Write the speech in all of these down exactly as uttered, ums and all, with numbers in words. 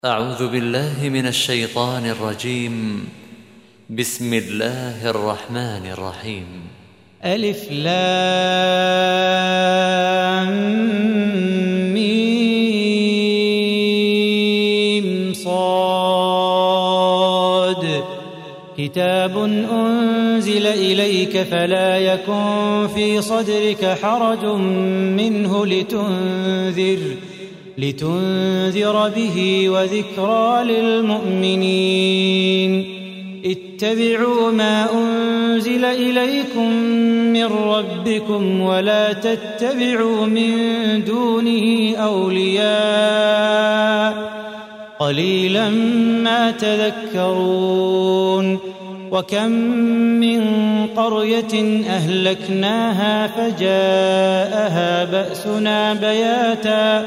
أعوذ بالله من الشيطان الرجيم. بسم الله الرحمن الرحيم. ألف لام ميم صاد. كتاب أنزل إليك فلا يكن في صدرك حرج منه لتنذر لتنذر به وذكرى للمؤمنين. اتبعوا ما أنزل إليكم من ربكم ولا تتبعوا من دونه أولياء قليلا ما تذكرون. وكم من قرية أهلكناها فجاءها بأسنا بياتا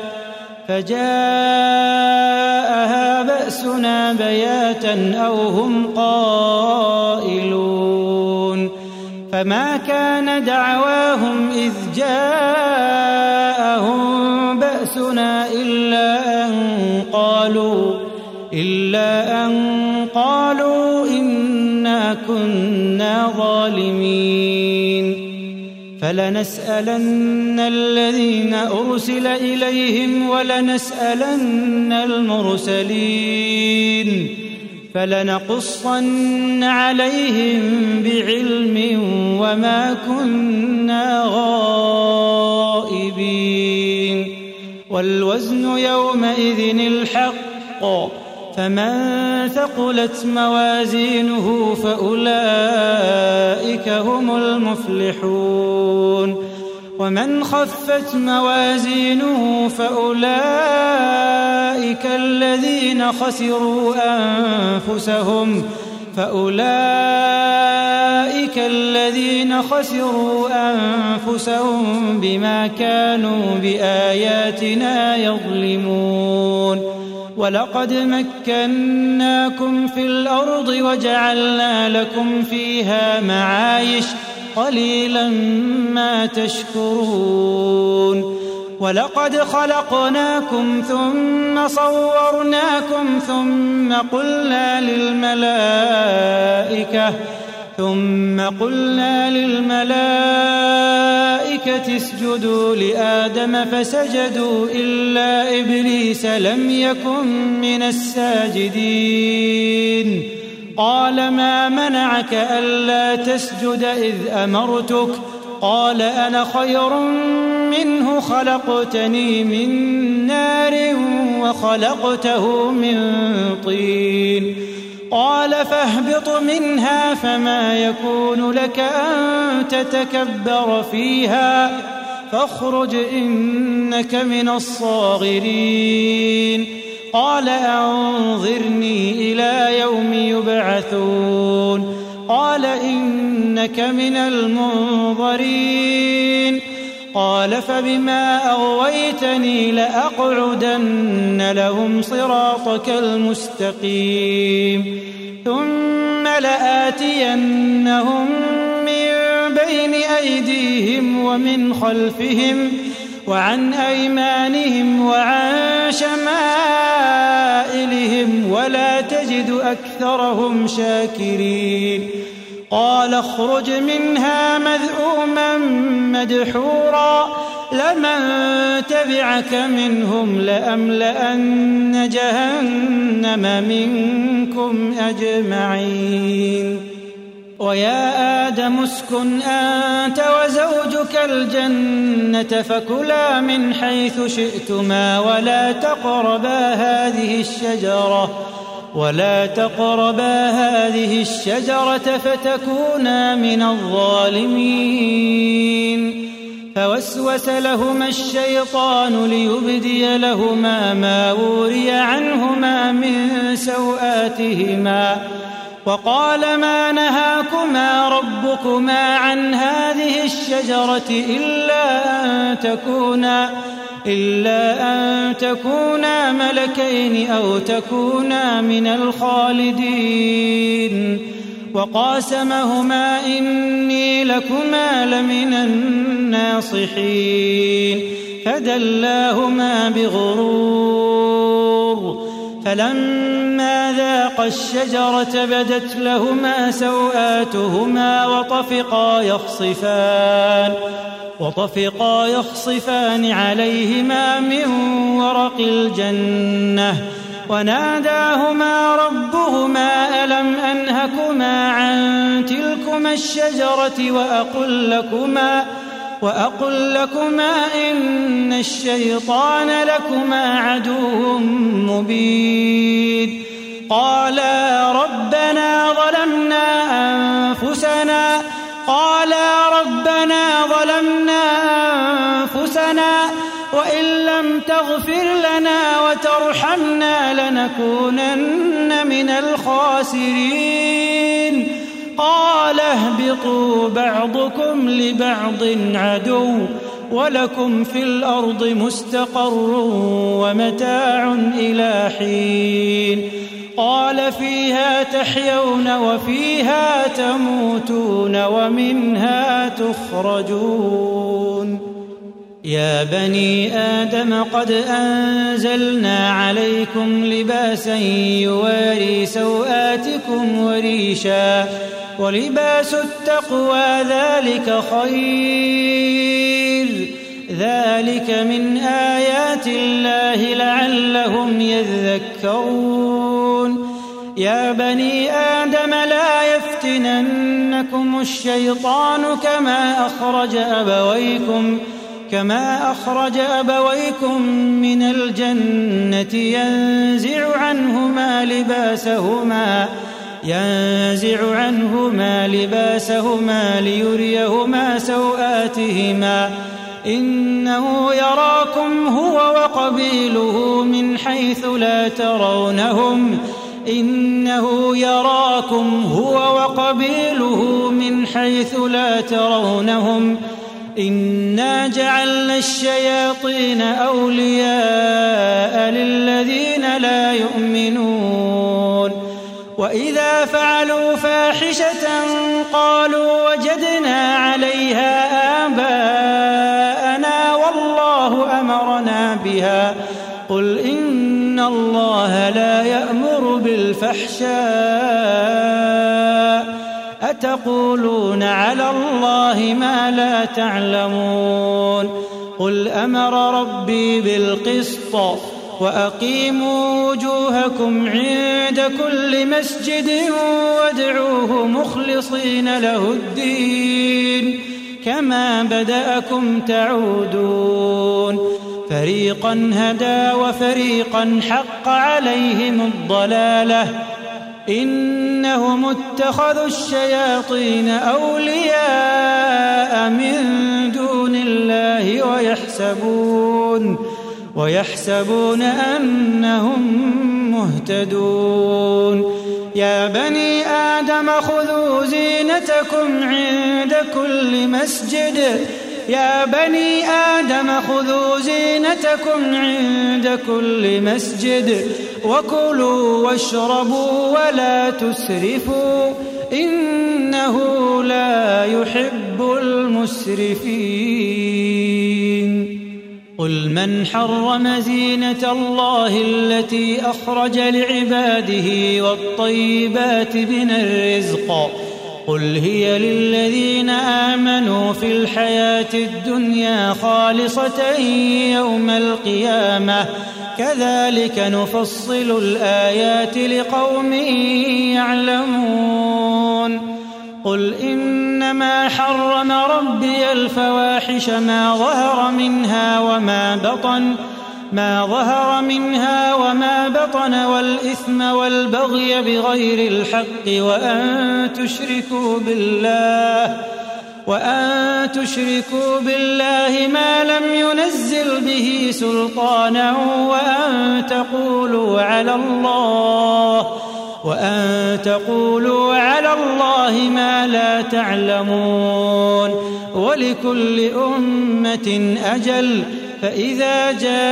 فجاءها بأسنا بياتا أو هم قائلون. فما كان دعواهم إذ جاءهم بأسنا إلا أن قالوا إلا أن قالوا إنا كنا ظالمين. فلنسألن الذين أرسل إليهم ولنسألن المرسلين فلنقصن عليهم بعلم وما كنا غائبين. والوزن يومئذ الحق فمن ثقلت موازينه فأولئك هم المفلحون. ومن خفت موازينه فأولئك الذين خسروا أنفسهم فأولئك الذين خسروا أنفسهم بما كانوا بآياتنا يظلمون. ولقد مكناكم في الأرض وجعلنا لكم فيها معايش قليلا ما تشكرون. ولقد خلقناكم ثم صورناكم ثم قلنا للملائكة ثم قلنا للملائكة اسجدوا لآدم فسجدوا إلا إبليس لم يكن من الساجدين. قال ما منعك ألا تسجد إذ أمرتك؟ قال أنا خير منه خلقتني من نار وخلقته من طين. قال فاهبط منها فما يكون لك أن تتكبر فيها فاخرج إنك من الصاغرين. قال أنظرني إلى يوم يبعثون. قال إنك من المنظرين. قال فبما أغويتني لأقعدن لهم صراطك المستقيم ثم لآتينهم من بين أيديهم ومن خلفهم وعن أيمانهم وعن شمائلهم ولا تجد أكثرهم شاكرين. قال اخرج منها مذءوما مدحورا لمن تبعك منهم لأملأن جهنم منكم أجمعين. ويا آدم اسكن أنت وزوجك الجنة فكلا من حيث شئتما ولا تقربا هذه الشجرة ولا تقربا هذه الشجرة فتكونا من الظالمين. فوسوس لهما الشيطان ليبدي لهما ما وري عنهما من سوآتهما وقال ما نهاكما ربكما عن هذه الشجرة إلا أن تكونا إلا أن تكونا ملكين أو تكونا من الخالدين. وقاسمهما إني لكما لمن الناصحين فدلاهما بغرور فلما ذاقا الشجرة بدت لهما سوآتهما وطفقا يخصفان وطفقا يخصفان عليهما من ورق الجنة وناداهما ربهما ألم أنهكما عن تلكما الشجرة وأقل لكما وأقل لكما إن الشيطان لكما عدو مبين قالا ربنا ظلمنا أنفسنا قالا ربنا ظلمنا أنفسنا وإن لم تغفر لنا وترحمنا لنكونن من الخاسرين قال اهبطوا بعضكم لبعض عدو ولكم في الأرض مستقر ومتاع إلى حين قال فيها تحيون وفيها تموتون ومنها تخرجون يا بني آدم قد أنزلنا عليكم لباسا يواري سوآتكم وريشا ولباس التقوى ذلك خير ذلك من آيات الله لعلهم يذكرون يا بني آدم لا يفتننكم الشيطان كما أخرج أبويكم كما أخرج أبويكم من الجنة ينزع عنهما لباسهما ينزع عنهما لباسهما ليريهما سوآتهما إنه يراكم هو وقبيله من حيث لا ترونهم إنه يراكم هو وقبيله من حيث لا ترونهم إنا جعلنا الشياطين أولياء للذين لا يؤمنون وإذا فعلوا فاحشة قالوا وجدنا عليها آباءنا والله أمرنا بها قل إن الله لا يأمر بالفحشاء أتقولون على الله ما لا تعلمون قل أمر ربي بالقسط وأقيموا وجوهكم عند كل مسجد وادعوه مخلصين له الدين كما بدأكم تعودون فريقا هدى وفريقا حق عليهم الضلالة إنهم اتخذوا الشياطين أولياء من دون الله ويحسبون ويحسبون أنهم مهتدون يا بني آدم خذوا زينتكم عند كل مسجد يا بني آدم خذوا زينتكم عند كل مسجد وكلوا واشربوا ولا تسرفوا إنه لا يحب المسرفين قل من حرم زينة الله التي أخرج لعباده والطيبات من الرزق قل هي للذين آمنوا في الحياة الدنيا خالصة يوم القيامة كذلك نفصل الآيات لقوم يعلمون قل إنما حرم ربي الفواحش ما ظهر منها وما بطن ما ظهر منها وما بطن والإثم والبغي بغير الحق وأن تشركوا بالله وأن تشركوا بالله ما لم ينزل به سلطانا وأن تقولوا على الله وأن تقولوا على الله ما لا تعلمون ولكل أمة أجل فإذا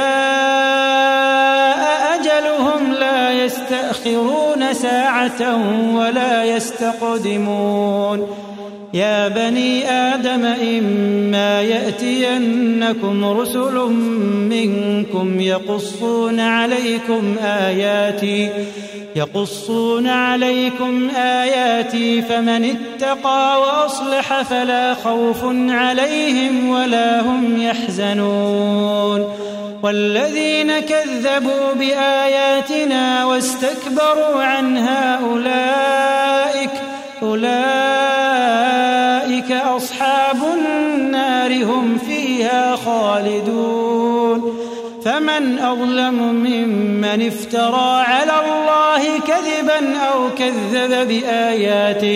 جاء أجلهم لا يستأخرون ساعة ولا يستقدمون يا بني آدم إما يأتينكم رسل منكم يقصون عليكم آياتي يقصون عليكم آياتي فمن اتقى وأصلح فلا خوف عليهم ولا هم يحزنون والذين كذبوا بآياتنا واستكبروا عنها أولئك أولئك أصحاب النار هم فيها خالدون فمن أظلم ممن افترى على الله كذبا أو كذب بآياته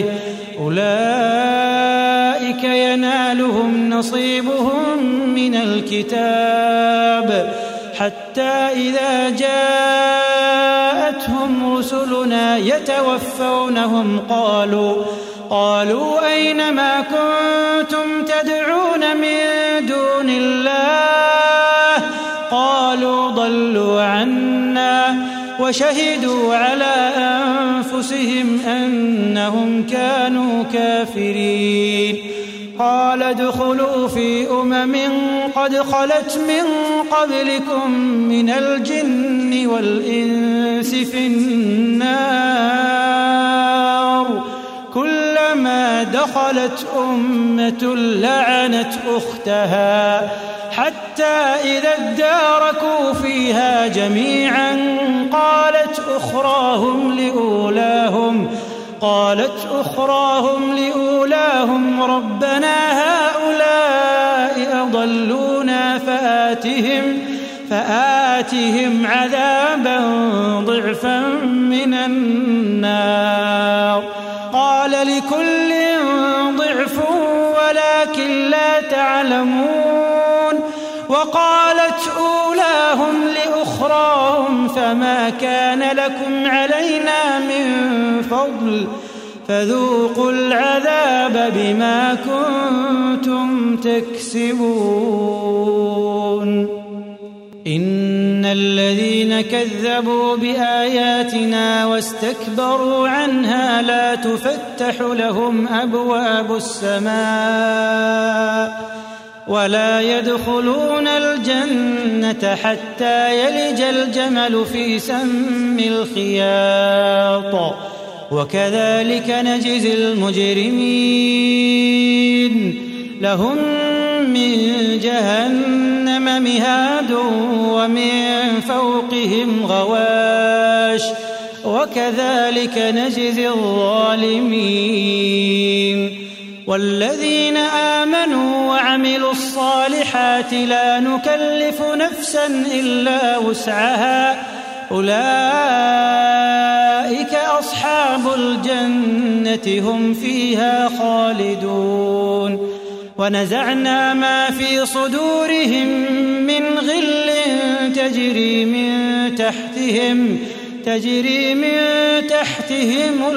أولئك ينالهم نصيبهم من الكتاب حتى إذا جاءتهم رسلنا يتوفونهم قالوا قالوا أين ما كنتم تدعون من دون الله قالوا ضلوا عنا وشهدوا على أنفسهم أنهم كانوا كافرين قال ادخلوا في أمم قد خلت من قبلكم من الجن والإنس في النار كلما دخلت أمة لعنت أختها حتى إذا اداركوا فيها جميعا قالت أخراهم لأولاهم قالت أخراهم لأولاهم ربنا هؤلاء أضلونا فآتهم فآتهم عذابا ضعفا من النار قال لكل ضعف ولكن لا تعلمون وقالت أولاهم لأخراهم فما كان لكم علينا من فضل فذوقوا العذاب بما كنتم تكسبون إن الذين كذبوا بآياتنا واستكبروا عنها لا تفتح لهم أبواب السماء ولا يدخلون الجنة حتى يلج الجمل في سم الخياط وكذلك نجزي المجرمين لهم من جهنم مهاد ومن فوقهم غواش وكذلك نجزي الظالمين والذين آمنوا وعملوا الصالحات لا نكلف نفسا إلا وسعها أولئك أصحاب الجنة هم فيها خالدون ونزعنا ما في صدورهم من غل تجري من تحتهم تجري من تحتهم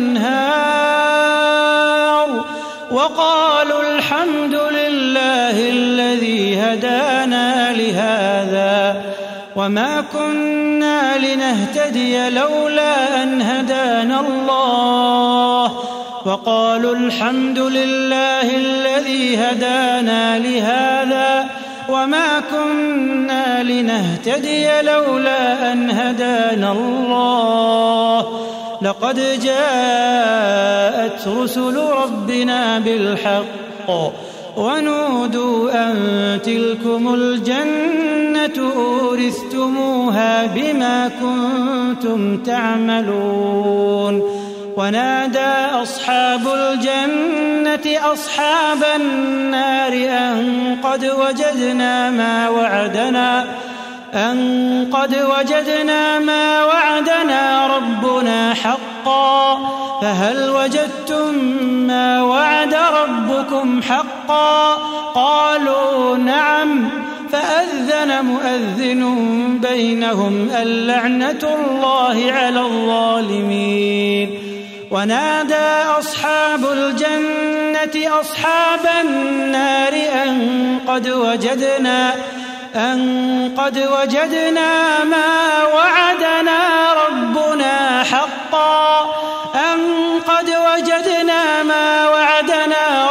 الأنهار وقالوا الحمد لله الذي هدانا لهذا وما كنا لنهتدي لولا أن هدانا الله وقالوا الحمد لله الذي هدانا لهذا وما كنا لنهتدي لولا أن هدانا الله لقد جاءت رسل ربنا بالحق ونودوا أن تلكم الجنة أورثتموها بما كنتم تعملون ونادى أصحاب الجنة أصحاب النار أن قد وجدنا ما وعدنا أن قد وجدنا ما وعدنا ربنا حقا فهل وجدتم ما وعد ربكم حقا قالوا نعم فأذن مؤذن بينهم اللعنة الله على الظالمين ونادى أصحاب الجنة أصحاب النار أن قد وجدنا أن قد وجدنا ما وعدنا ربنا حقا أن قد وجدنا ما وعدنا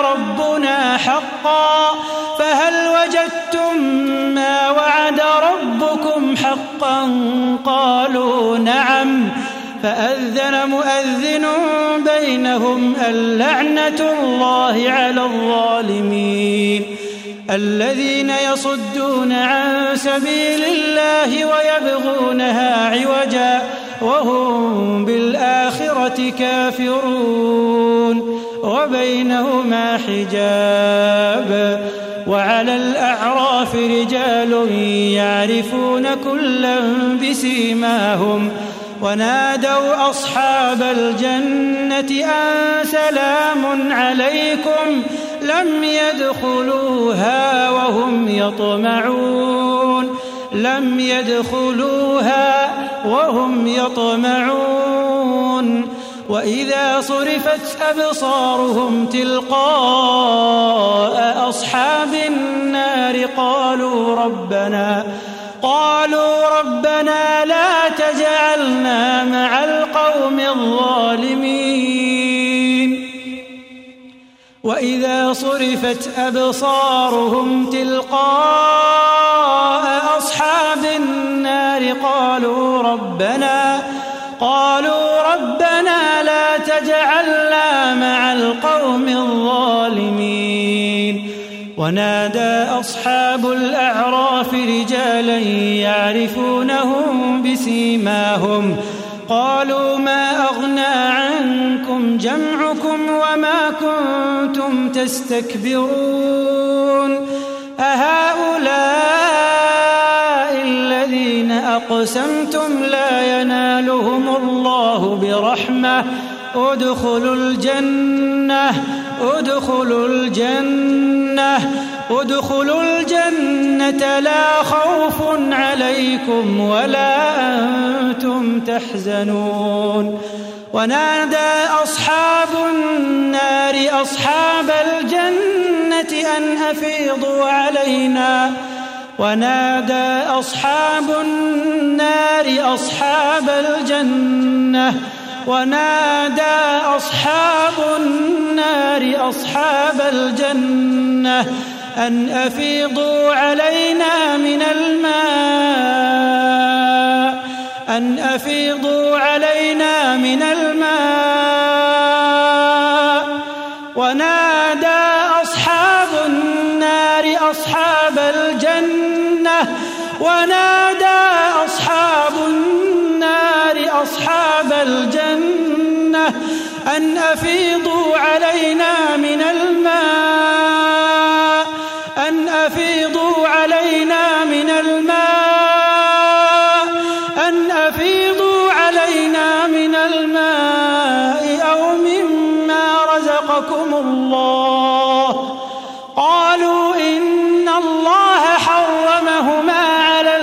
فأذن مؤذن بينهم اللعنة الله على الظالمين الذين يصدون عن سبيل الله ويبغونها عوجا وهم بالآخرة كافرون وبينهما حجاب وعلى الأعراف رجال يعرفون كلا بسيماهم ونادوا أصحاب الجنة أن سلام عليكم لم يدخلوها وهم يطمعون لم يدخلوها وهم يطمعون وإذا صرفت أبصارهم تلقاء أصحاب النار قالوا ربنا قالوا ربنا لا تجعلنا مع القوم الظالمين وإذا صرفت أبصارهم تلقاء أصحاب النار قالوا ربنا قالوا ربنا لا تجعلنا مع القوم الظالمين ونادى أصحاب الأعراف رجالا يعرفونهم بسيماهم قالوا ما أغنى عنكم جمعكم وما كنتم تستكبرون أهؤلاء الذين أقسمتم لا ينالهم الله برحمة ادخلوا الجنة ادخلوا الجنة ادخلوا الجنة لا خوف عليكم ولا أنتم تحزنون ونادى أصحاب النار أصحاب الجنة أن أفيضوا علينا ونادى أصحاب النار أصحاب الجنة ونادى أصحاب النار أصحاب الجنة أن أفيضوا علينا من الماء أن أفيضوا علينا من الماء ونادى أصحاب النار أصحاب الجنة ونادى أصحاب النار أصحاب الجنة أن أفيضوا علينا من الماء أن أفيضوا علينا من الماء أن أفيضوا علينا من الماء أو مما رزقكم الله قالوا إن الله حرمهما على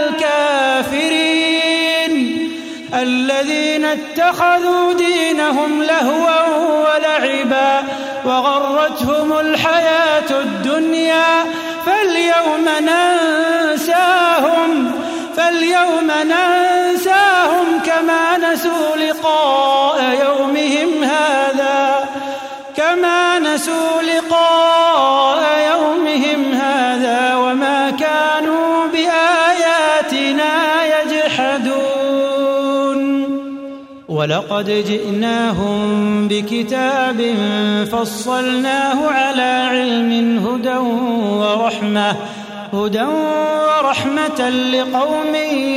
الكافرين الذين اتخذوا دينهم لهوا ولعبا وغرتهم الحياة الدنيا فاليوم ننساهم فاليوم ننساهم كما نسوا لقاء يومهم هذا كما نسوا لقاء يومهم هذا وما كانوا بآياتنا يجحدون ولقد جئناهم بكتاب فصلناه على علم هدى ورحمة هدى ورحمة لقوم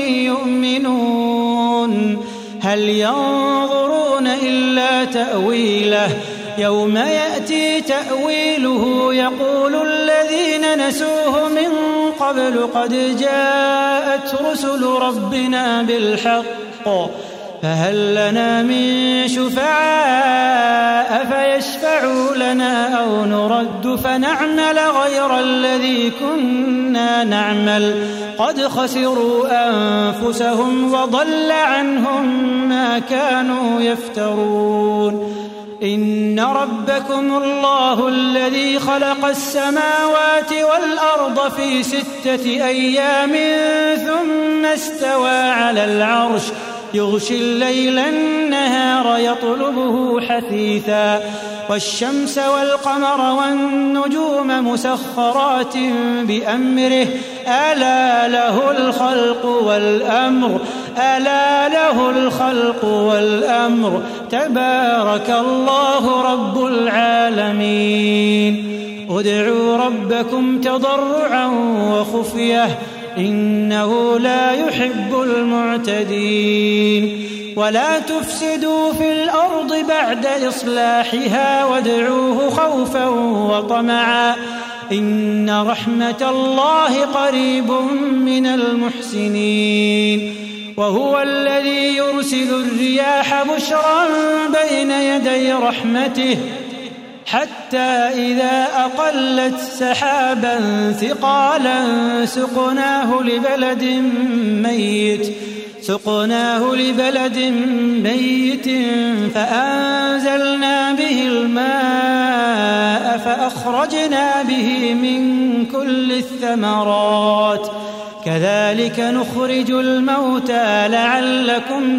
يؤمنون هل ينظرون إلا تأويله يوم يأتي تأويله يقول الذين نسوه من قبل قد جاءت رسل ربنا بالحق فهل لنا من شفعاء فيشفعوا لنا أو نرد فنعمل غير الذي كنا نعمل قد خسروا أنفسهم وضل عنهم ما كانوا يفترون إن ربكم الله الذي خلق السماوات والأرض في ستة أيام ثم استوى على العرش يغشي الليل النهار يطلبه حثيثا والشمس والقمر والنجوم مسخرات بأمره ألا له الخلق والأمر ألا له الخلق والأمر تبارك الله رب العالمين ادعوا ربكم تضرعا وخفية إنه لا يحب المعتدين ولا تفسدوا في الأرض بعد إصلاحها وادعوه خوفا وطمعا إن رحمة الله قريب من المحسنين وهو الذي يرسل الرياح بشرا بين يدي رحمته حتى إذا أقلت سحابا ثقالا سقناه لبلد ميت سقناه لبلد ميت فأنزلنا به الماء فأخرجنا به من كل الثمرات كذلك نخرج الموتى لعلكم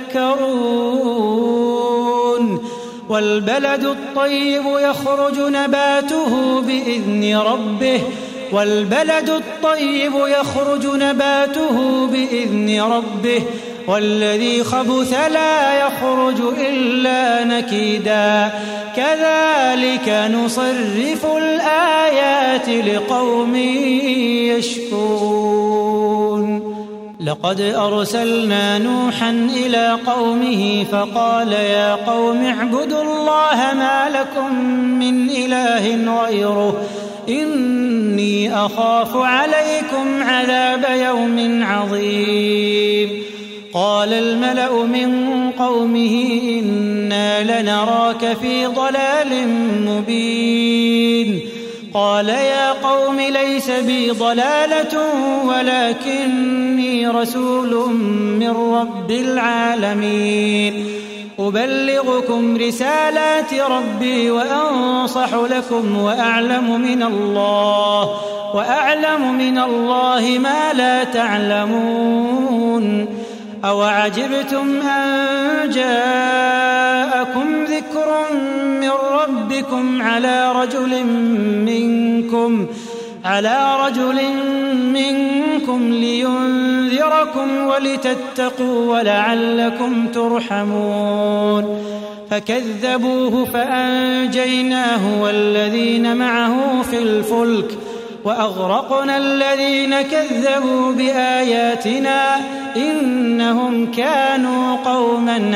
تذكرون والبلد الطيب يخرج نباته بإذن ربه والبلد الطيب يخرج نباته بإذن ربه والذي خبث لا يخرج إلا نكدا كذلك نصرف الآيات لقوم يشكرون لقد أرسلنا نوحا إلى قومه فقال يا قوم اعبدوا الله ما لكم من إله غيره إني أخاف عليكم عذاب يوم عظيم قال الملأ من قومه إنا لنراك في ضلال مبين قال يا قوم ليس بي ضلالة ولكني رسول من رب العالمين أبلغكم رسالات ربي وأنصح لكم وأعلم من الله وأعلم من الله ما لا تعلمون أوعجبتم أن جاءكم ذكر من ربكم على رجل منكم على رجل منكم لينذركم ولتتقوا ولعلكم ترحمون فكذبوه فأنجيناه والذين معه في الفلك وأغرقنا الذين كذبوا بآياتنا إنهم كانوا قوما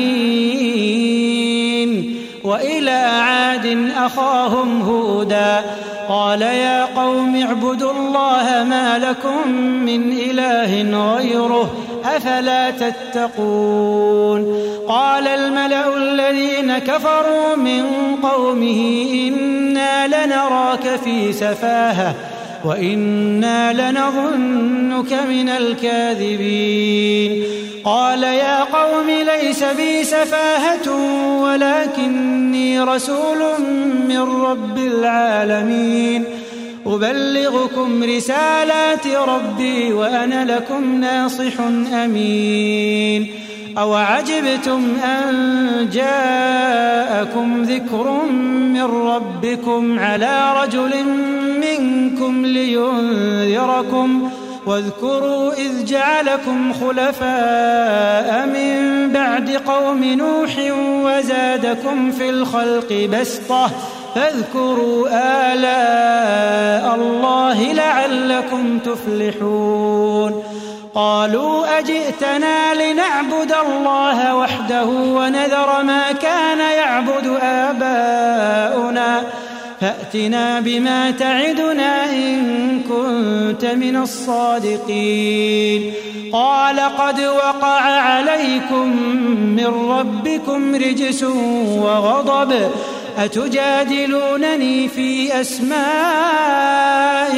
عمين وإلى عاد أخاهم هودا قال يا قوم اعبدوا الله ما لكم من إله غيره أفلا تتقون قال الملأ الذين كفروا من قومه إنا لنراك في سفاهة وإنا لنظنك من الكاذبين قال يا قوم ليس بي سفاهة ولكني رسول من رب العالمين أبلغكم رسالات ربي وأنا لكم ناصح أمين أوعجبتم أن جاءكم ذكر من ربكم على رجل منكم لينذركم واذكروا إذ جعلكم خلفاء من بعد قوم نوح وزادكم في الخلق بسطة فاذكروا آلاء الله لعلكم تفلحون قالوا أجئتنا لنعبد الله وحده ونذر ما كان يعبد آباؤنا فأتنا بما تعدنا إن كنت من الصادقين قال قد وقع عليكم من ربكم رجس وغضب أتجادلونني في أسماء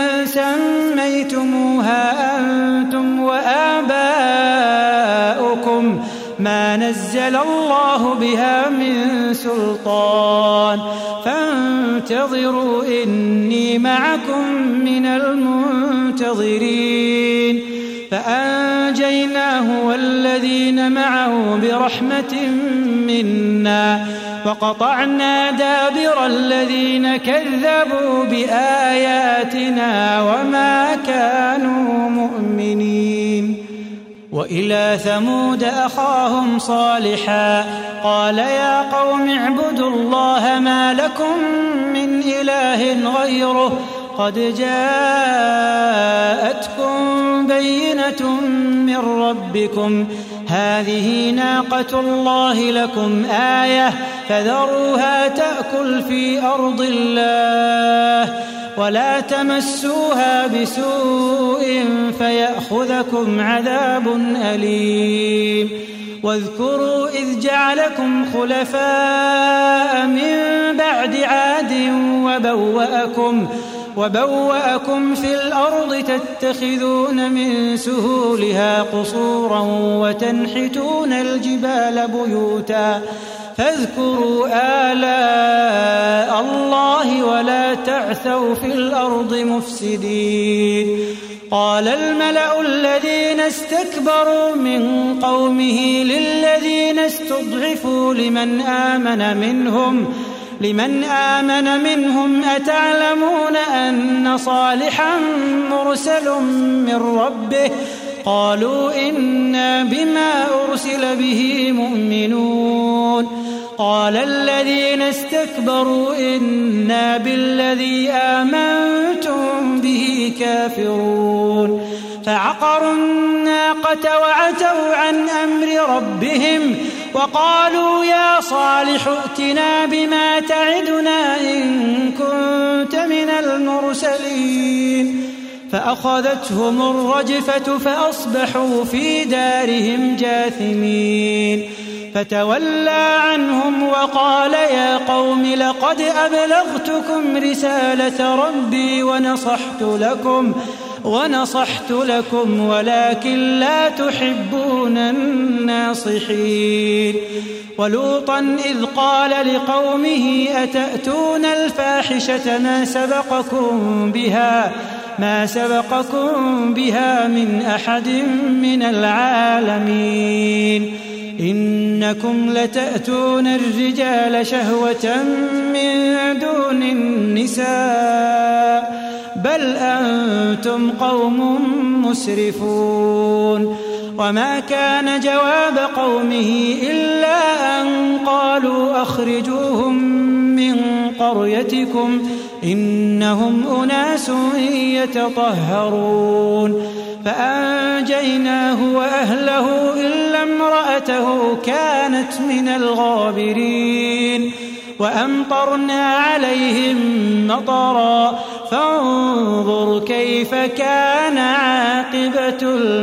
سميتموها أنتم وآباؤكم ما نزل الله بها من سلطان فانتظروا إني معكم من المنتظرين فأنجيناه والذين معه برحمة منا وقطعنا دابر الذين كذبوا بآياتنا وما كانوا مؤمنين وإلى ثمود أخاهم صالحا قال يا قوم اعبدوا الله ما لكم من إله غيره قد جاءتكم بينة من ربكم هذه ناقة الله لكم آية فذروها تأكل في أرض الله ولا تمسوها بسوء فيأخذكم عذاب أليم واذكروا إذ جعلكم خلفاء من بعد عاد وبوأكم وبوأكم في الأرض تتخذون من سهولها قصورا وتنحتون الجبال بيوتا فاذكروا آلاء الله ولا تعثوا في الأرض مفسدين قال الملأ الذين استكبروا من قومه للذين استضعفوا لمن آمن منهم لمن آمن منهم أتعلمون أن صالحا مرسل من ربه قالوا إنا بما أرسل به مؤمنون قال الذين استكبروا إنا بالذي آمنتم به كافرون فعقروا الناقة وعتوا عن أمر ربهم وقالوا يا صالح ائتنا بما تعدنا إن كنت من المرسلين فأخذتهم الرجفة فأصبحوا في دارهم جاثمين فتولى عنهم وقال يا قوم لقد أبلغتكم رسالة ربي ونصحت لكم ونصحت لكم ولكن لا تحبون الناصحين ولوطا إذ قال لقومه أتأتون الفاحشة ما سبقكم بها ما سبقكم بها من أحد من العالمين إنكم لتأتون الرجال شهوة من دون النساء بل أنتم قوم مسرفون وما كان جواب قومه إلا أن قالوا أخرجوهم من قريتكم إنهم أناس يتطهرون فأنجيناه وأهله إلا امرأته كانت من الغابرين وأمطرنا عليهم مطرا فانظر كيف كان عاقبة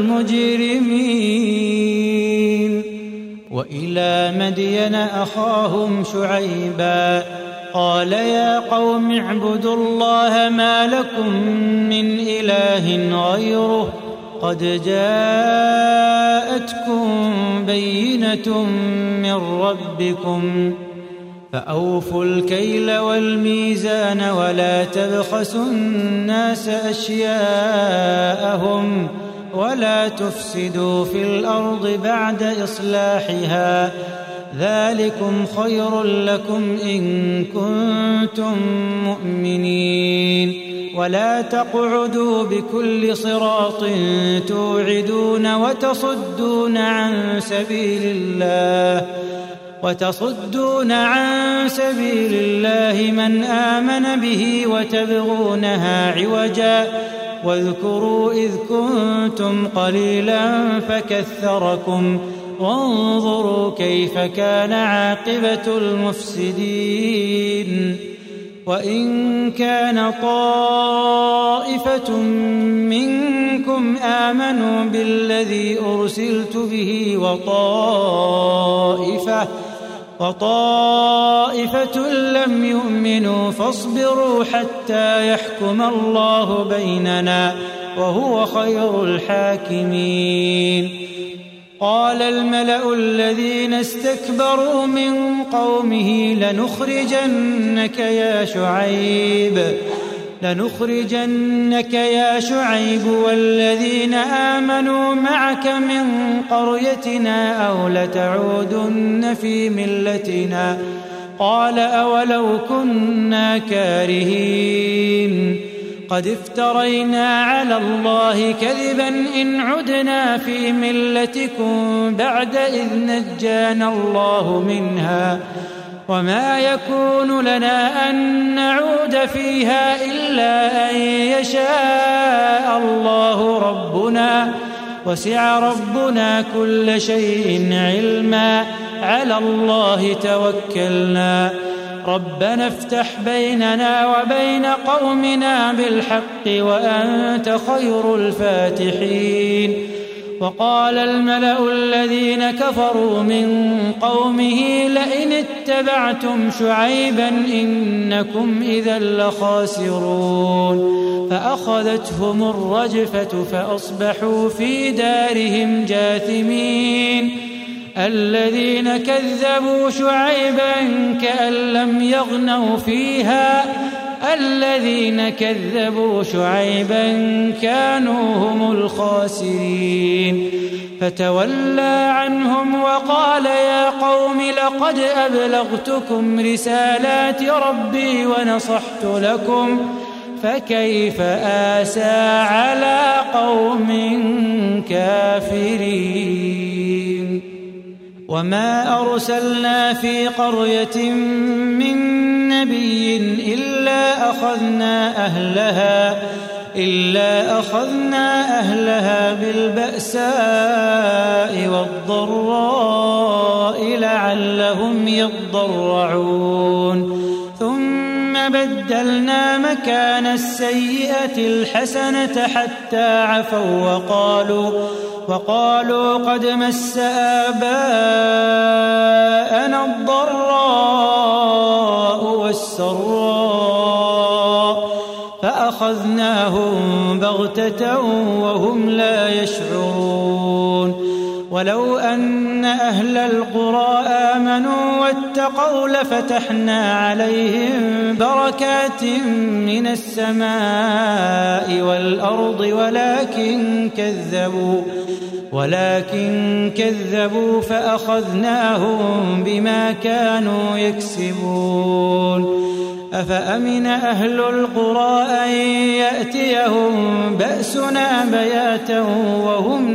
المجرمين وإلى مدين أخاهم شعيبا قال يا قوم اعبدوا الله ما لكم من إله غيره قد جاءتكم بينة من ربكم فأوفوا الكيل والميزان ولا تبخسوا الناس أشياءهم ولا تفسدوا في الأرض بعد إصلاحها ذلكم خير لكم إن كنتم مؤمنين ولا تقعدوا بكل صراط توعدون وتصدون عن سبيل الله وتصدون عن سبيل الله من آمن به وتبغونها عوجا واذكروا إذ كنتم قليلا فكثركم وانظروا كيف كان عاقبة المفسدين وإن كان طائفة منكم آمنوا بالذي أرسلت به وطائفة وطائفة لم يؤمنوا فاصبروا حتى يحكم الله بيننا وهو خير الحاكمين قال الملأ الذين استكبروا من قومه لنخرجنك يا شعيب لنخرجنك يا شعيب والذين آمنوا معك من قريتنا أو لتعودن في ملتنا قال أولو كنا كارهين قد افترينا على الله كذبا إن عدنا في ملتكم بعد إذ نجانا الله منها وما يكون لنا أن نعود فيها إلا أن يشاء الله ربنا وسع ربنا كل شيء علما على الله توكلنا ربنا افتح بيننا وبين قومنا بالحق وأنت خير الفاتحين. وقال الملأ الذين كفروا من قومه لئن اتبعتم شعيبا إنكم إذا لخاسرون فأخذتهم الرجفة فأصبحوا في دارهم جاثمين. الذين كذبوا شعيبا كأن لم يغنوا فيها الذين كذبوا شعيبا كانوا هم الخاسرين. فتولى عنهم وقال يا قوم لقد أبلغتكم رسالات ربي ونصحت لكم فكيف آسى على قوم كافرين. وما أرسلنا في قرية من نبي إلا أخذنا أهلها إلا أخذنا أهلها بالبأساء والضراء لعلهم يضرعون ثم بدلنا مكان السيئة الحسنة حتى عفوا وقالوا وقالوا قد مس آباءنا الضراء والسراء فأخذناهم بغتة وهم لا يشعرون. ولو أن أهل القرى آمنوا واتقوا لفتحنا عليهم بركات من السماء والأرض ولكن كذبوا ولكن كذبوا فأخذناهم بما كانوا يكسبون. أفأمن أهل القرى أن يأتيهم بأسنا بياتا وهم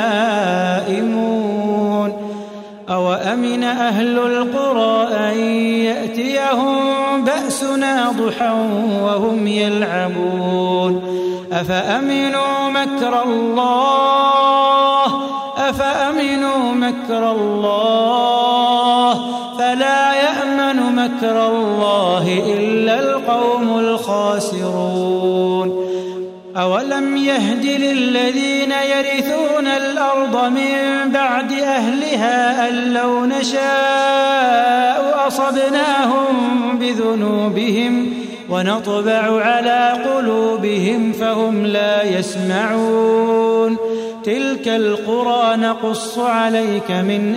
نائمون أوأمن أهل القرى أن يأتيهم بأسنا ضحى وهم يلعبون أفأمنوا مكر الله أفأمنوا مكر الله فلا يأمن مكر الله إلا القوم الخاسرون. أولم يهد للذين يرثون الأرض من بعد أهلها أن لو نشاء أصبناهم بذنوبهم ونطبع على قلوبهم فهم لا يسمعون. تلك القرى نقص عليك من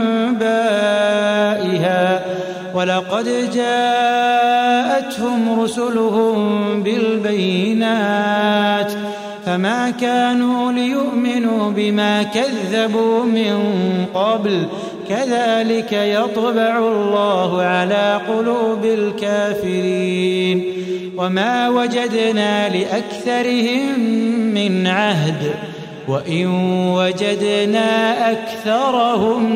أنبائها ولقد جاءتهم رسلهم بالبينات فما كانوا ليؤمنوا بما كذبوا من قبل كذلك يطبع الله على قلوب الكافرين. وما وجدنا لأكثرهم من عهد وإن وجدنا أكثرهم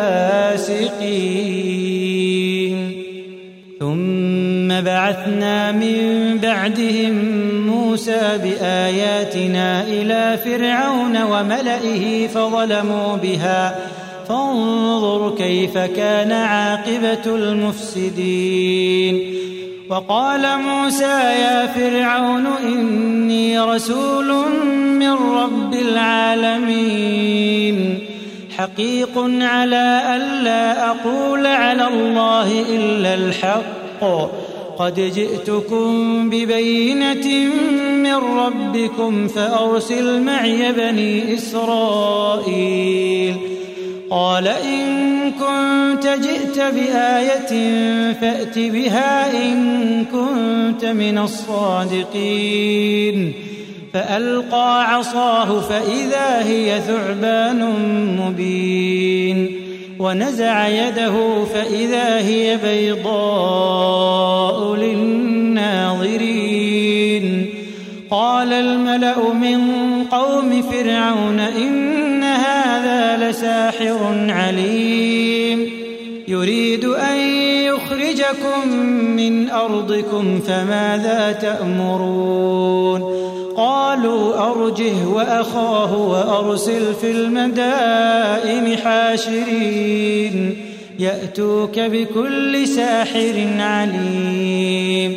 لفاسقين. ثم بعثنا من بعدهم موسى بآياتنا إلى فرعون وملئه فظلموا بها فانظر كيف كان عاقبة المفسدين. وقال موسى يا فرعون إني رسول من رب العالمين حقيق على ألا أقول على الله إلا الحق قد جئتكم ببينة من ربكم فأرسل معي بني إسرائيل. قال إن كنت جئت بآية فأت بها إن كنت من الصادقين. فألقى عصاه فإذا هي ثعبان مبين ونزع يده فإذا هي بيضاء للناظرين قال الملأ من قوم فرعون إن هذا لساحر عليم يريد أن يخرجكم من أرضكم فماذا تأمرون قالوا أرجه وأخاه وأرسل في المدائن حاشرين يأتوك بكل ساحر عليم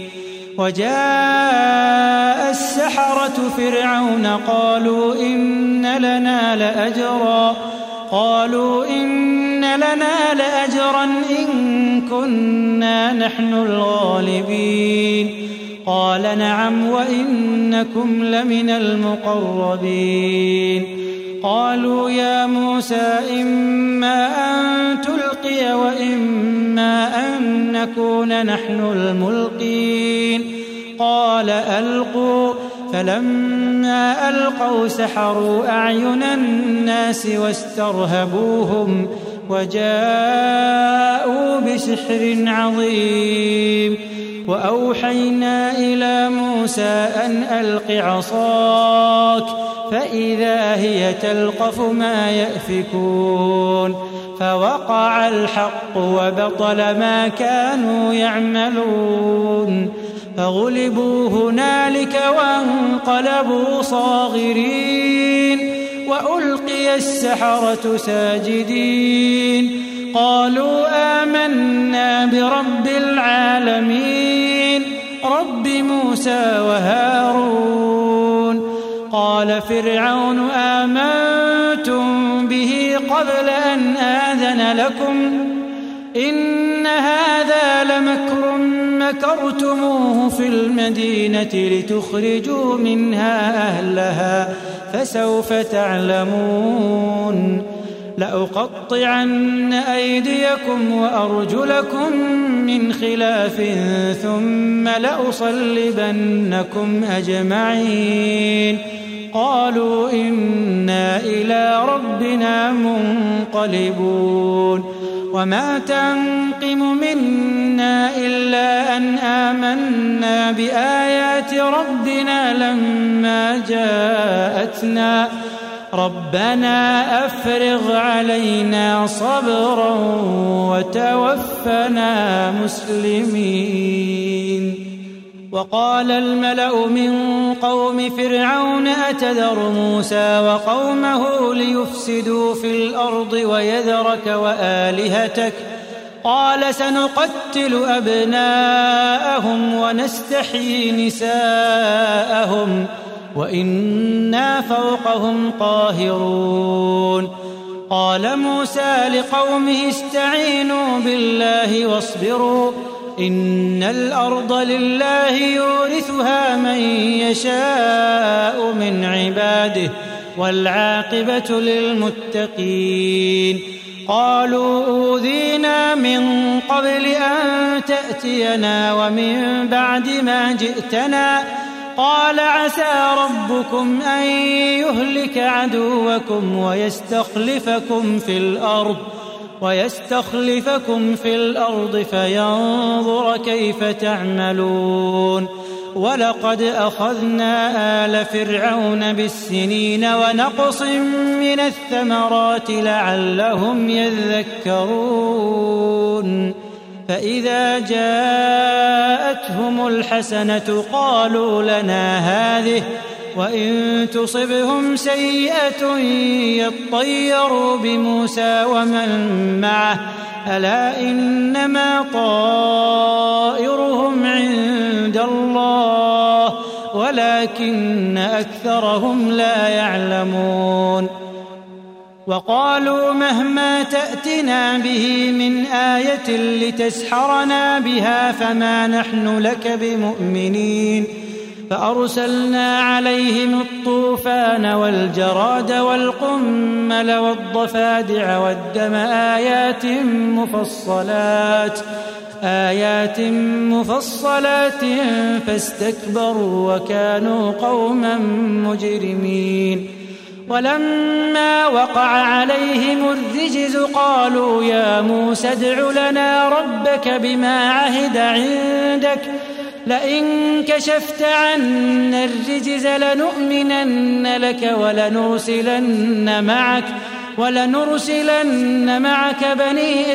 وجاء السحرة فرعون قالوا إن لنا لأجرا قالوا إن لنا لأجرا إن كنا نحن الغالبين قال نعم وإنكم لمن المقربين قالوا يا موسى إما أن تلقي وإما أن نكون نحن الملقين قال ألقوا فلما ألقوا سحروا أعين الناس واسترهبوهم وجاءوا بسحر عظيم وأوحينا إلى موسى أن ألق عصاك فإذا هي تلقف ما يأفكون فوقع الحق وبطل ما كانوا يعملون فغلبوا هنالك وانقلبوا صاغرين وألقي السحرة ساجدين قالوا آمنا برب العالمين رب موسى وهارون قال فرعون آمنتم به قبل أن آذن لكم إن هذا لمكر مكرتموه في المدينة لتخرجوا منها أهلها فسوف تعلمون لأقطعن أيديكم وأرجلكم من خلاف ثم لأصلبنكم أجمعين قالوا إنا إلى ربنا منقلبون وما تنقم منا إلا أن آمنا بآيات ربنا لما جاءتنا ربنا أفرغ علينا صبرا وتوفنا مسلمين وقال الملأ من قوم فرعون أتذر موسى وقومه ليفسدوا في الأرض ويذرك وآلهتك قال سنقتل أبناءهم ونستحيي نساءهم وإنا فوقهم قاهرون قال موسى لقومه استعينوا بالله واصبروا إن الأرض لله يورثها من يشاء من عباده والعاقبة للمتقين قالوا أوذينا من قبل أن تأتينا ومن بعد ما جئتنا قال عسى ربكم أن يهلك عدوكم ويستخلفكم في الأرض ويستخلفكم في الأرض فينظر كيف تعملون ولقد أخذنا آل فرعون بالسنين ونقص من الثمرات لعلهم يذكرون فإذا جاءتهم الحسنة قالوا لنا هذه وإن تصبهم سيئة يطيروا بموسى ومن معه ألا إنما طائرهم عند الله ولكن أكثرهم لا يعلمون وقالوا مهما تأتنا به من آية لتسحرنا بها فما نحن لك بمؤمنين فأرسلنا عليهم الطوفان والجراد والقمل والضفادع والدم آيات مفصلات آيات مفصلات فاستكبروا وكانوا قوما مجرمين ولما وقع عليهم الرجز قالوا يا موسى ادع لنا ربك بما عهد عندك لئن كشفت عنا الرجز لنؤمنن لك ولنرسلن معك ولنرسلن معك بني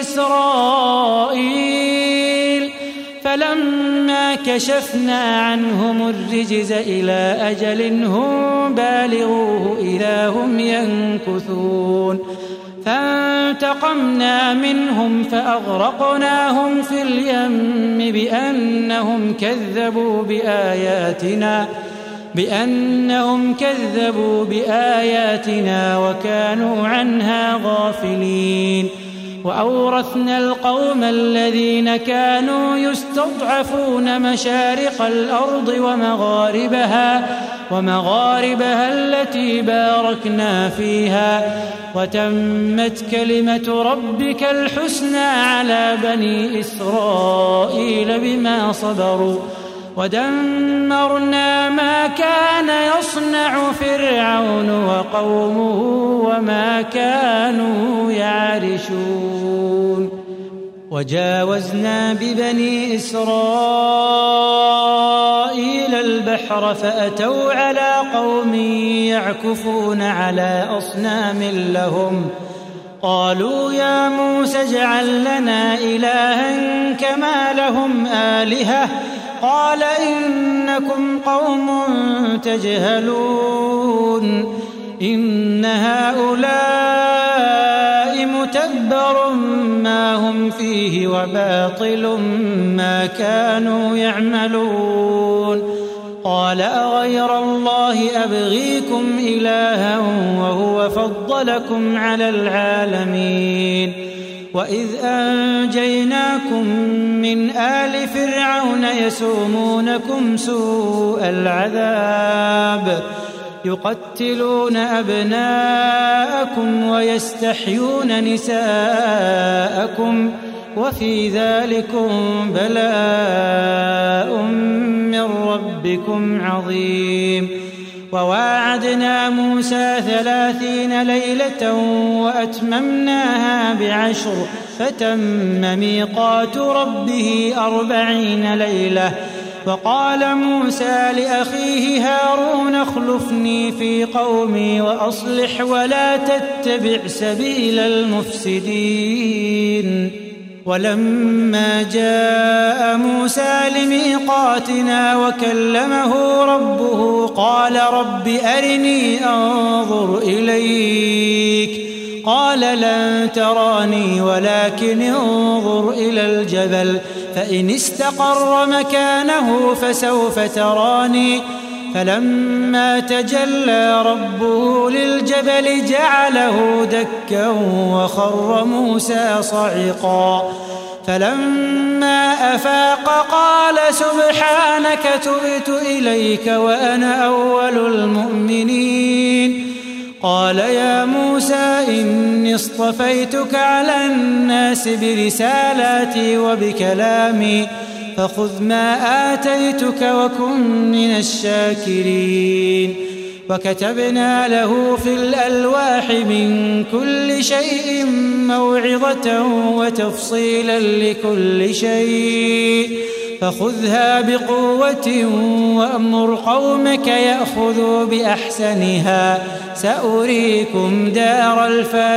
إسرائيل فلما كشفنا عنهم الرجز إلى أجل هم بالغوه إذا هم ينكثون فانتقمنا منهم فأغرقناهم في اليم بأنهم كذبوا بآياتنا بأنهم كذبوا بآياتنا وكانوا عنها غافلين وأورثنا القوم الذين كانوا يستضعفون مشارق الأرض ومغاربها ومغاربها التي باركنا فيها وتمت كلمة ربك الحسنى على بني إسرائيل بما صبروا ودمرنا ما كان يصنع فرعون وقومه وما كانوا يعرشون وجاوزنا ببني إسرائيل البحر فأتوا على قوم يعكفون على أصنام لهم قالوا يا موسى اجعل لنا إلها كما لهم آلهة قال إنكم قوم تجهلون إن هؤلاء متبر ما هم فيه وباطل ما كانوا يعملون قال أغير الله أبغيكم إلها وهو فضلكم على العالمين وإذ أنجيناكم من آل فرعون يسومونكم سوء العذاب يقتلون أبناءكم ويستحيون نساءكم وفي ذلكم بلاء من ربكم عظيم وواعدنا موسى ثلاثين ليلة وأتممناها بعشر فتم ميقات ربه أربعين ليلة وقال موسى لأخيه هارون اخلفني في قومي وأصلح ولا تتبع سبيل المفسدين ولما جاء موسى لميقاتنا وكلمه ربه قال رب أرني أنظر إليك قال لن تراني ولكن انظر إلى الجبل فإن استقر مكانه فسوف تراني فلما تجلى ربه للجبل جعله دكا وخر موسى صعقا فلما أفاق قال سبحانك تبت إليك وأنا أول المؤمنين قال يا موسى إني اصطفيتك على الناس برسالاتي وبكلامي فخذ ما آتيتك وكن من الشاكرين وكتبنا له في الألواح من كل شيء موعظة وتفصيلا لكل شيء فخذها بقوة وأمر قومك يأخذوا بأحسنها سأريكم دار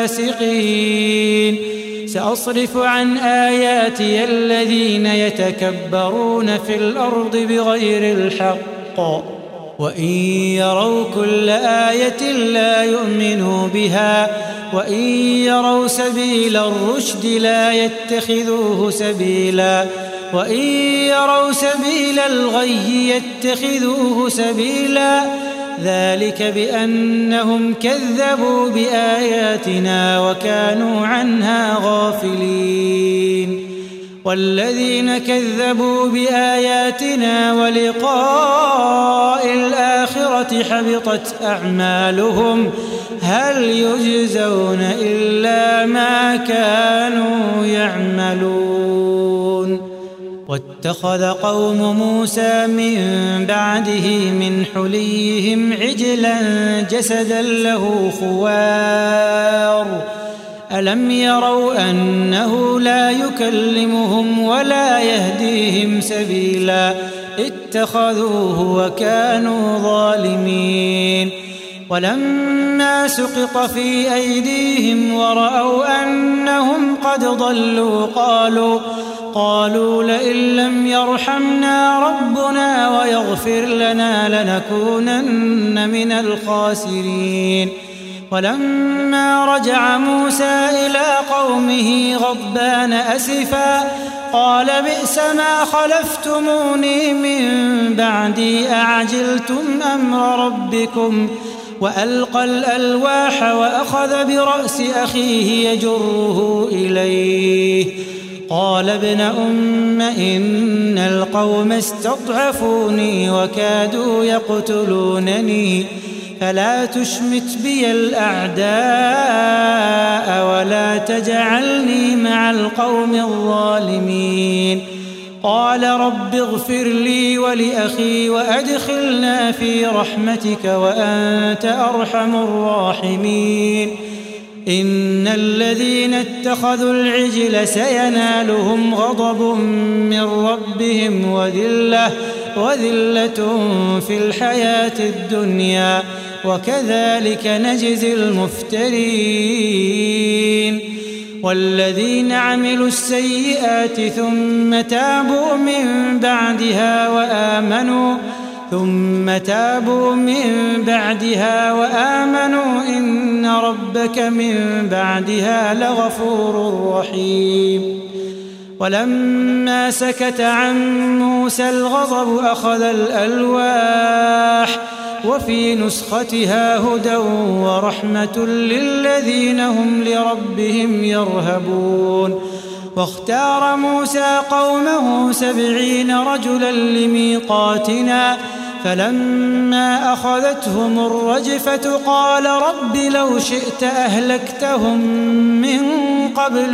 الفاسقين سأصرف عن آياتي الذين يتكبرون في الأرض بغير الحق وإن يروا كل آية لا يؤمنوا بها وإن يروا سبيل الرشد لا يتخذوه سبيلا وإن يروا سبيل الغي يتخذوه سبيلا ذلك بأنهم كذبوا بآياتنا وكانوا عنها غافلين والذين كذبوا بآياتنا ولقاء الآخرة حبطت أعمالهم هل يجزون إلا ما كانوا يعملون واتخذ قوم موسى من بعده من حليهم عجلا جسدا له خوار ألم يروا أنه لا يكلمهم ولا يهديهم سبيلا اتخذوه وكانوا ظالمين. ولما سقط في أيديهم ورأوا أنهم قد ضلوا قالوا قالوا لئن لم يرحمنا ربنا ويغفر لنا لنكونن من الخاسرين. ولما رجع موسى إلى قومه غضبان أسفا قال بئس ما خلفتموني من بعدي أعجلتم أمر ربكم وألقى الألواح وأخذ برأس أخيه يجره إليه قال ابن أم إن القوم استضعفوني وكادوا يقتلونني فلا تشمت بي الأعداء ولا تجعلني مع القوم الظالمين. قال رب اغفر لي ولأخي وأدخلنا في رحمتك وأنت أرحم الراحمين. إن الذين اتخذوا العجل سينالهم غضب من ربهم وذلة وذلة في الحياة الدنيا وكذلك نجزي المفترين. والذين عملوا السيئات ثم تابوا من بعدها وآمنوا ثم تابوا من بعدها وآمنوا إن ربك من بعدها لغفور رحيم. ولما سكت عن موسى الغضب أخذ الألواح وفي نسختها هدى ورحمة للذين هم لربهم يرهبون. واختار موسى قومه سبعين رجلا لميقاتنا فلما أخذتهم الرجفة قال رب لو شئت أهلكتهم من قبل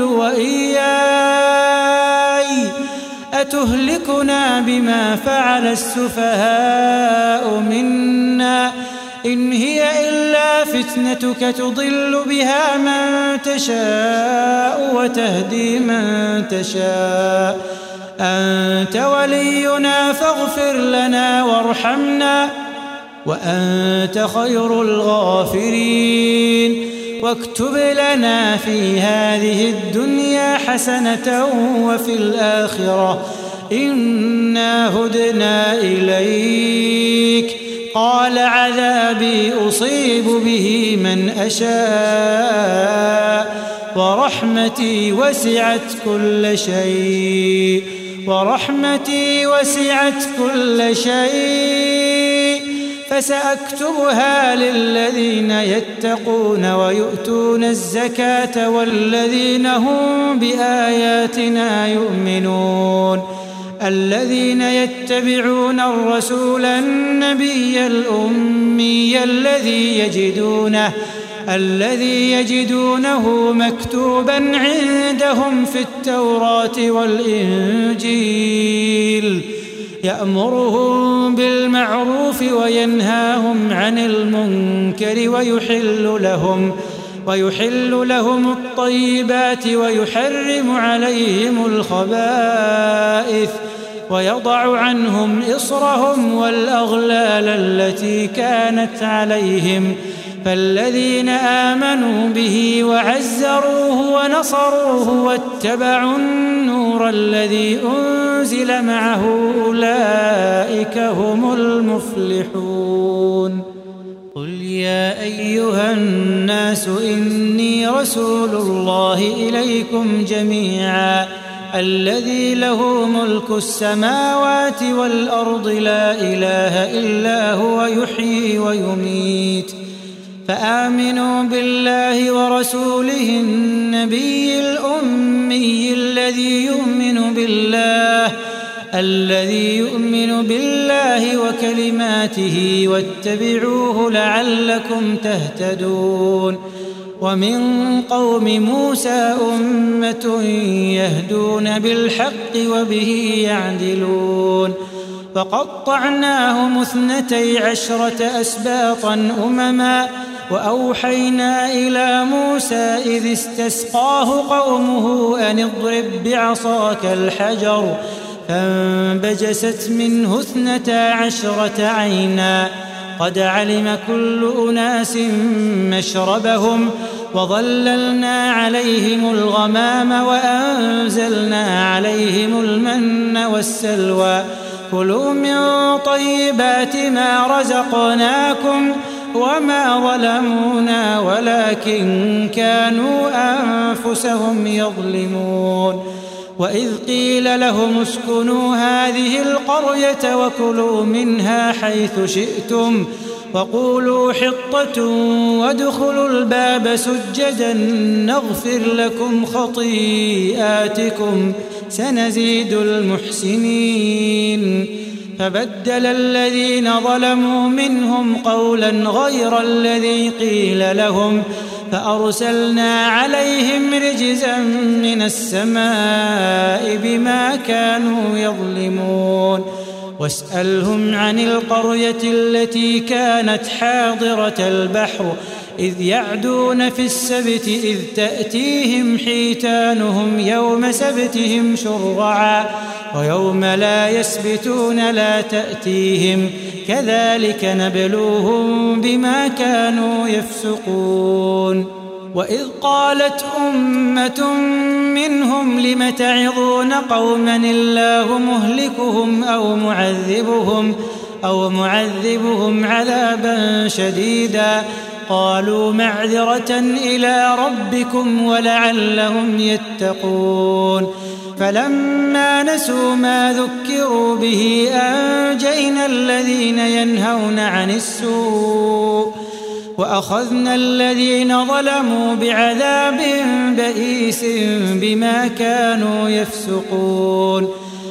وإياي أتهلكنا بما فعل السفهاء منا إن هي إلا فتنتك تضل بها من تشاء وتهدي من تشاء أنت ولينا فاغفر لنا وارحمنا وأنت خير الغافرين. واكتب لنا في هذه الدنيا حسنة وفي الآخرة إنا هدنا إليك. قال عذابي أصيب به من أشاء ورحمتي وسعت كل شيء ورحمتي وسعت كل شيء فسأكتبها للذين يتقون ويؤتون الزكاة والذين هم بآياتنا يؤمنون. الذين يتبعون الرسول النبي الأمي الذي يجدونه الذي يجدونه مكتوبا عندهم في التوراة والإنجيل يأمرهم بالمعروف وينهاهم عن المنكر ويحل لهم ويحل لهم الطيبات ويحرم عليهم الخبائث ويضع عنهم إصرهم والأغلال التي كانت عليهم. فالذين آمنوا به وعزروه ونصروه واتبعوا النور الذي أنزل معه أولئك هم المفلحون. قل يا أيها الناس إني رسول الله إليكم جميعا الذي له ملك السماوات والأرض لا إله إلا هو يحيي ويميت. فآمنوا بالله ورسوله النبي الأمي الذي يؤمن بالله الذي يؤمن بالله وكلماته واتبعوه لعلكم تهتدون. ومن قوم موسى أمة يهدون بالحق وبه يعدلون. وقطعناهم اثنتي عشرة أسباطا أمما وأوحينا إلى موسى إذ استسقاه قومه أن اضرب بعصاك الحجر فانبجست منه اثنتا عشرة عينا قد علم كل أناس مشربهم وظللنا عليهم الغمام وأنزلنا عليهم المن والسلوى كلوا من طيبات ما رزقناكم وما ظلمونا ولكن كانوا أنفسهم يظلمون وإذ قيل لهم اسكنوا هذه القرية وكلوا منها حيث شئتم وقولوا حطة وادخلوا الباب سجدا نغفر لكم خطيئاتكم سنزيد المحسنين فبدل الذين ظلموا منهم قولا غير الذي قيل لهم فأرسلنا عليهم رجزا من السماء بما كانوا يظلمون واسألهم عن القرية التي كانت حاضرة البحر إذ يعدون في السبت إذ تأتيهم حيتانهم يوم سبتهم شرعا ويوم لا يسبتون لا تأتيهم كذلك نبلوهم بما كانوا يفسقون وإذ قالت أمة منهم لم تعظون قوما الله مهلكهم أو معذبهم أو معذبهم عذابا شديدا قالوا معذرة إلى ربكم ولعلهم يتقون فلما نسوا ما ذكروا به أنجينا الذين ينهون عن السوء وأخذنا الذين ظلموا بعذاب بئيس بما كانوا يفسقون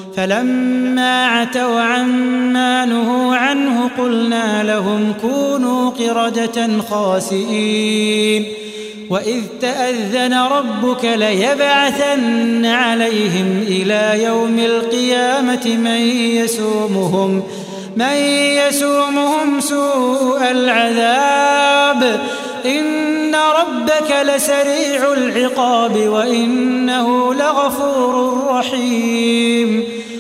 فلما عتوا عما نهوا عنه قلنا لهم كونوا قردة خاسئين وإذ تأذن ربك ليبعثن عليهم إلى يوم القيامة من يسومهم من يسومهم سوء العذاب إن ربك لسريع العقاب وإنه لغفور رحيم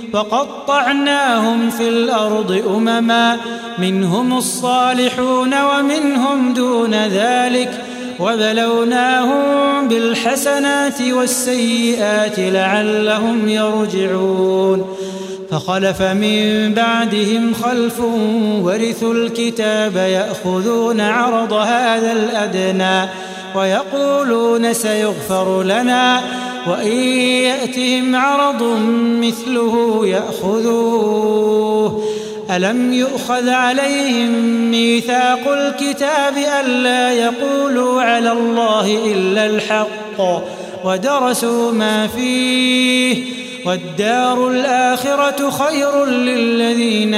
وقطعناهم في الأرض أمما منهم الصالحون ومنهم دون ذلك وبلوناهم بالحسنات والسيئات لعلهم يرجعون فخلف من بعدهم خلف ورثوا الكتاب يأخذون عرض هذا الأدنى ويقولون سيغفر لنا وإن يأتهم عرض مثله يأخذوه ألم يؤخذ عليهم ميثاق الكتاب ألا يقولوا على الله إلا الحق ودرسوا ما فيه والدار الآخرة خير للذين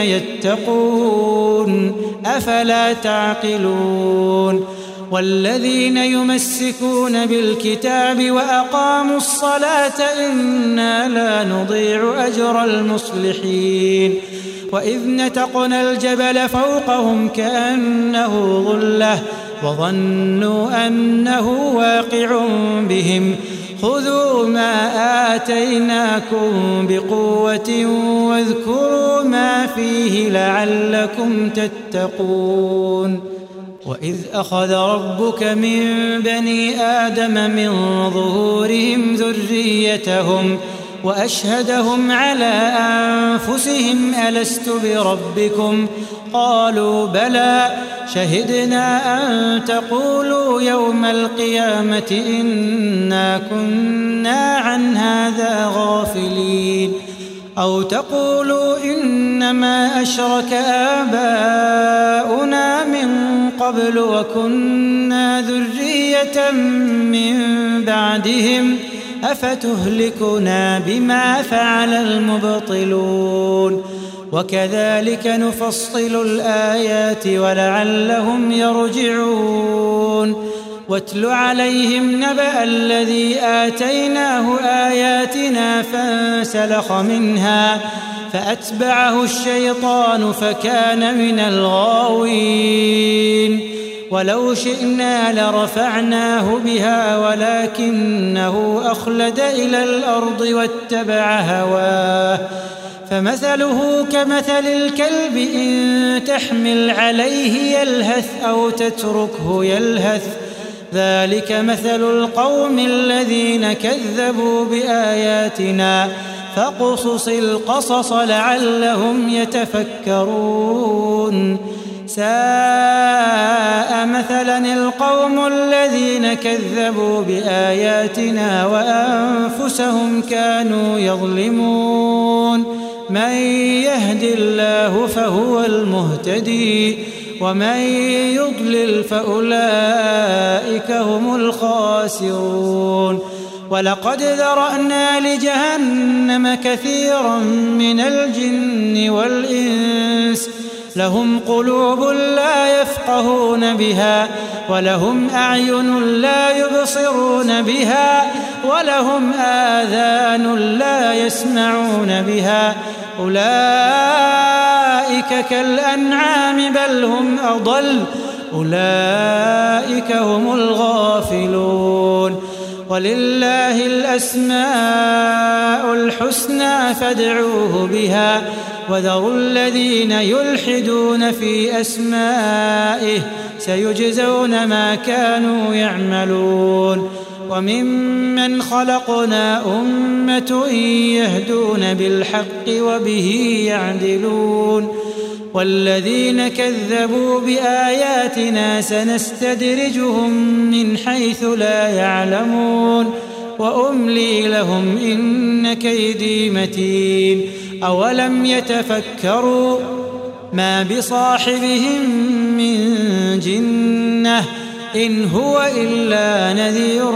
يتقون أفلا تعقلون والذين يمسكون بالكتاب وأقاموا الصلاة إنا لا نضيع أجر المصلحين وإذ نتقنا الجبل فوقهم كأنه ظلة وظنوا أنه واقع بهم خذوا ما آتيناكم بقوة واذكروا ما فيه لعلكم تتقون وإذ أخذ ربك من بني آدم من ظهورهم ذريتهم وأشهدهم على أنفسهم ألست بربكم قالوا بلى شهدنا أن تقولوا يوم القيامة إنا كنا عن هذا غافلين أو تقولوا إنما أشرك آباؤنا من قبل وكنا ذرية من بعدهم أفتهلكنا بما فعل المبطلون وكذلك نفصل الآيات ولعلهم يرجعون واتل عليهم نبأ الذي آتيناه آياتنا فانسلخ منها فأتبعه الشيطان فكان من الغاوين ولو شئنا لرفعناه بها ولكنه أخلد إلى الأرض واتبع هواه فمثله كمثل الكلب إن تحمل عليه يلهث أو تتركه يلهث ذلك مثل القوم الذين كذبوا بآياتنا فاقصص القصص لعلهم يتفكرون ساء مثلا القوم الذين كذبوا بآياتنا وأنفسهم كانوا يظلمون من يهد الله فهو المهتدي ومن يضلل فأولئك هم الخاسرون ولقد ذرأنا لجهنم كثيرا من الجن والإنس لهم قلوب لا يفقهون بها ولهم أعين لا يبصرون بها ولهم آذان لا يسمعون بها أولئك كالأنعام بل هم أضل أولئك هم الغافلون ولله الأسماء الحسنى فادعوه بها وذروا الذين يلحدون في أسمائه سيجزون ما كانوا يعملون وممن خلقنا أمة يهدون بالحق وبه يعدلون والذين كذبوا بآياتنا سنستدرجهم من حيث لا يعلمون وأملي لهم إن كيدي متين أولم يتفكروا ما بصاحبهم من جنة إن هو إلا نذير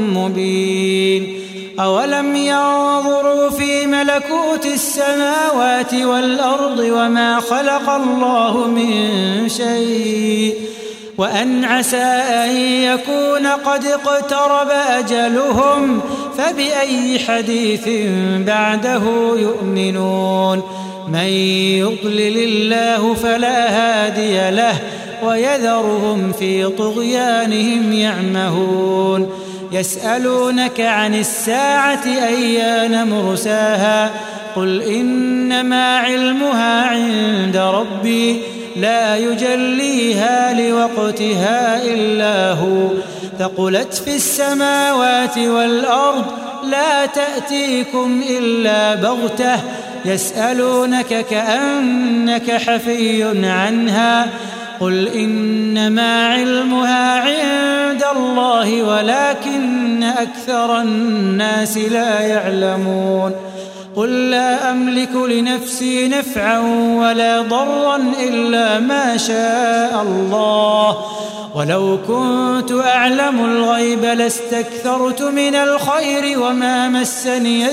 مبين أولم ينظروا في ملكوت السماوات والأرض وما خلق الله من شيء وأن عسى أن يكون قد اقترب أجلهم فبأي حديث بعده يؤمنون من يضلل الله فلا هادي له ويذرهم في طغيانهم يعمهون يسألونك عن الساعة أيان مرساها قل إنما علمها عند ربي لا يجليها لوقتها إلا هو ثقلت في السماوات والأرض لا تأتيكم إلا بغتة يسألونك كأنك حفي عنها قل إنما علمها عند الله ولكن أكثر الناس لا يعلمون قل لا أملك لنفسي نفعا ولا ضرا إلا ما شاء الله ولو كنت أعلم الغيب لاستكثرت من الخير وما مسني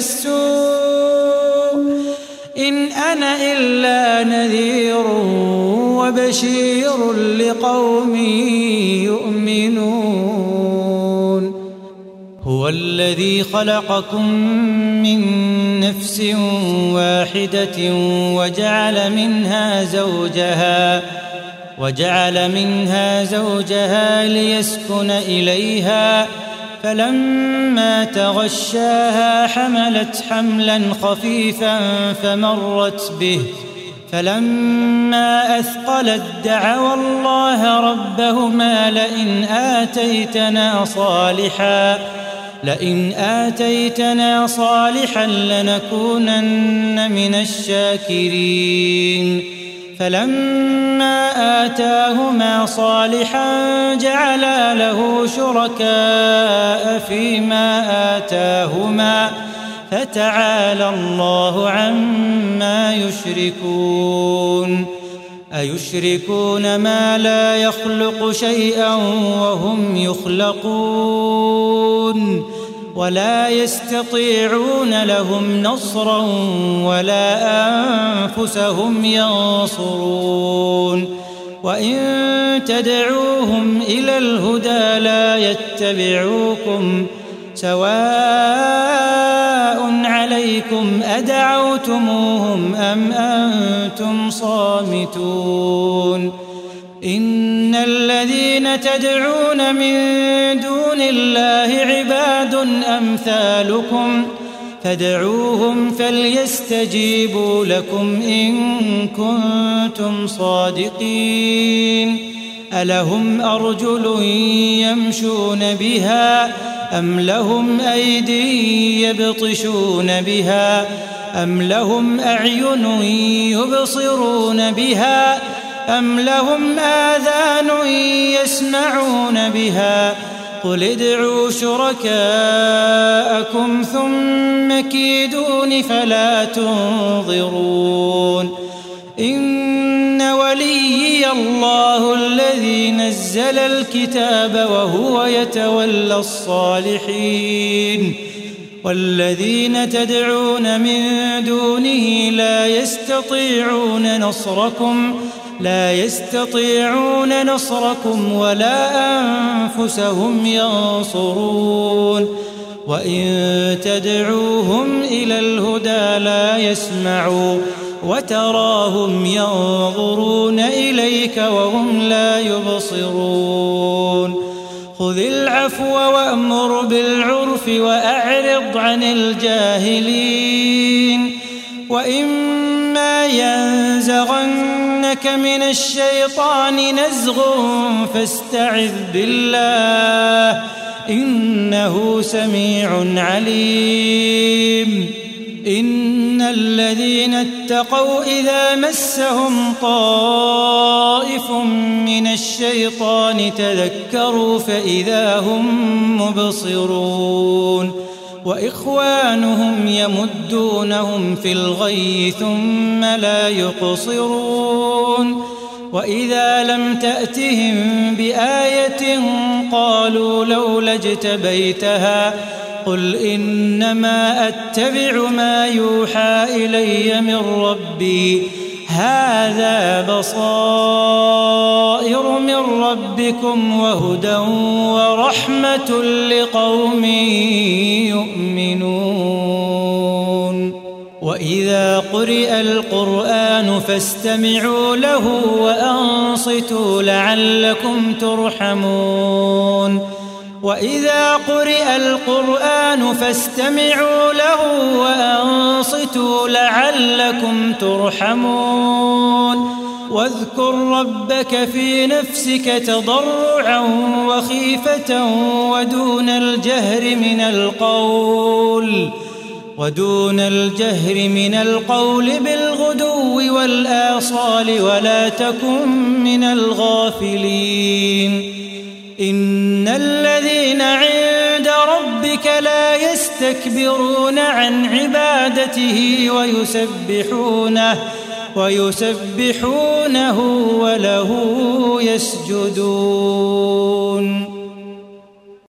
السوء إن أنا إلا نذير وبشير لقوم يؤمنون هو الذي خلقكم من نفس واحدة وجعل منها زوجها وجعل منها زوجها ليسكن إليها فلما تغشاها حملت حملا خفيفا فمرت به فلما أثقلت دعوا الله ربهما لئن آتيتنا صالحا لئن آتيتنا صالحا لنكونن من الشاكرين فلما آتاهما صالحا جعلا له شركاء فيما آتاهما فتعالى الله عما يشركون أيشركون ما لا يخلق شيئا وهم يخلقون ولا يستطيعون لهم نصرا ولا أنفسهم ينصرون وإن تدعوهم إلى الهدى لا يتبعوكم سواء عليكم أدعوتموهم أم أنتم صامتون إن الذين تدعون من دون الله عباد أمثالكم فادعوهم فليستجيبوا لكم إن كنتم صادقين ألهم أرجل يمشون بها أم لهم أيدي يبطشون بها أم لهم أعين يبصرون بها أم لهم آذان يسمعون بها قل ادعوا شركاءكم ثم كيدون فلا تنظرون إن وليي الله الذي نزل الكتاب وهو يتولى الصالحين والذين تدعون من دونه لا يستطيعون نصركم لا يستطيعون نصركم ولا أنفسهم ينصرون وإن تدعوهم إلى الهدى لا يسمعوا وتراهم ينظرون إليك وهم لا يبصرون خذ العفو وأمر بالعرف وأعرض عن الجاهلين وإما ينزغنك من الشيطان نزغ فاستعذ بالله إنه سميع عليم إن الذين اتقوا إذا مسهم طائف من الشيطان تذكروا فإذا هم مبصرون وإخوانهم يمدونهم في الغي ثم لا يقصرون وإذا لم تأتهم بآية قالوا لولا اجتبيتها قل إنما أتبع ما يوحى إلي من ربي هذا بصائر من ربكم وهدى ورحمة لقوم يؤمنون وإذا قرئ القرآن فاستمعوا له وأنصتوا لعلكم ترحمون وإذا قرئ القرآن فاستمعوا له وأنصتوا لعلكم ترحمون واذكر ربك في نفسك تضرعا وخيفة ودون الجهر من القول ودون الجهر من القول بالغدو والآصال ولا تكن من الغافلين إن الذين عند ربك لا يستكبرون عن عبادته ويسبحونه ويسبحونه وله يسجدون